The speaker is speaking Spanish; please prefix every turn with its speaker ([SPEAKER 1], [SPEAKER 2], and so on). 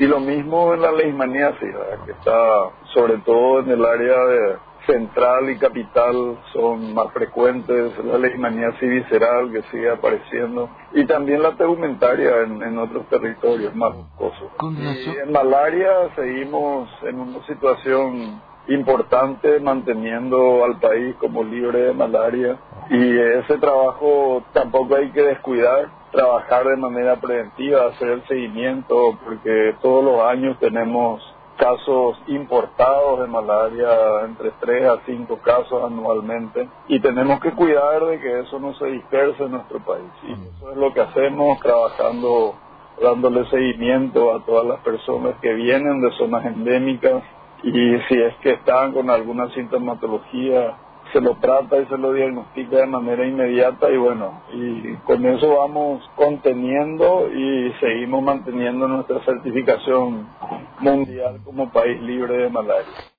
[SPEAKER 1] Y lo mismo en la leishmaniasis, ¿verdad? Que está sobre todo en el área de central y capital, son más frecuentes, la leishmaniasis visceral que sigue apareciendo, y también la tegumentaria en otros territorios más boscosos. Y en malaria seguimos en una situación importante, manteniendo al país como libre de malaria, y ese trabajo tampoco hay que descuidar, trabajar de manera preventiva, hacer el seguimiento, porque todos los años tenemos casos importados de malaria, entre 3 a 5 casos anualmente, y tenemos que cuidar de que eso no se disperse en nuestro país. Y eso es lo que hacemos, trabajando, dándole seguimiento a todas las personas que vienen de zonas endémicas, y si es que están con alguna sintomatología, se lo trata y se lo diagnostica de manera inmediata, y bueno, y con eso vamos conteniendo y seguimos manteniendo nuestra certificación mundial como país libre de malaria.